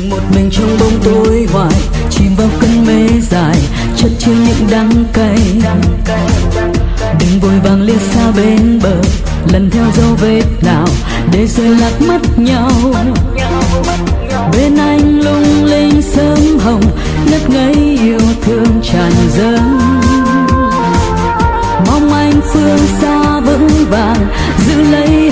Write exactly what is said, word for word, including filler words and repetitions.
một mình trong bóng tối hoài, chìm vào cơn mê dài, chất chứa những đắng cay. Đừng vội vàng liếc xa bên bờ, lần theo dấu vết nào để rồi lạc mất nhau. Bên anh lung linh sớm hồng, ngất ngây yêu thương tràn dâng. Mong anh phương xa vững vàng giữ lấy